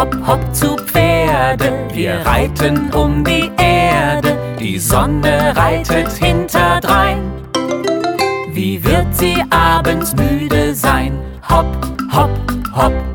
Hopp, hopp zu Pferde, wir reiten um die Erde, die Sonne reitet hinterdrein. Wie wird sie abends müde sein? Hopp, hopp, hopp.